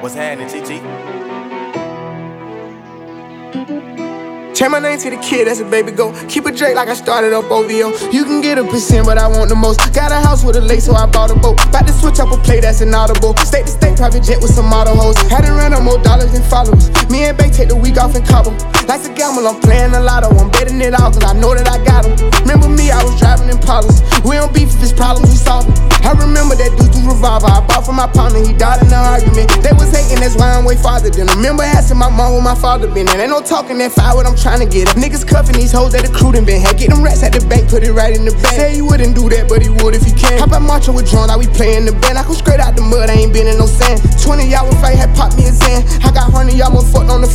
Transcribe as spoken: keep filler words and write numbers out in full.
What's happening, T T? Change my name to the kid, that's a baby go. Keep it Drake like I started up O V O. You can get a percent, but I want the most. Got a house with a lake, so I bought a boat. About to switch up a play, that's an audible. State to state, private jet with some model hoes. Had to run up more dollars than followers. Me and Bay take the week off in Cabo. Like a gamble, I'm playing a lotto. I'm betting it all, cause I know that I got them. Remember me, I was driving Impalas. We don't beef if it's problems, we solve them. I remember that dude through revolver. I bought from my partner, he died in the argument. They was hating, that's why I'm way farther than them. Remember asking my mom where my father been. And ain't no talking that fire, what I'm trying to get. If niggas cuffing these hoes that the crew done been had. Get them rats at the bank, put it right in the bag. Say he wouldn't do that, but he would if he can. Hop out marching with John, like we playing the band. I come straight out the mud, I ain't been in no sand. twenty y'all would fight, had popped me a Zan. I got one hundred y'all more fucked on the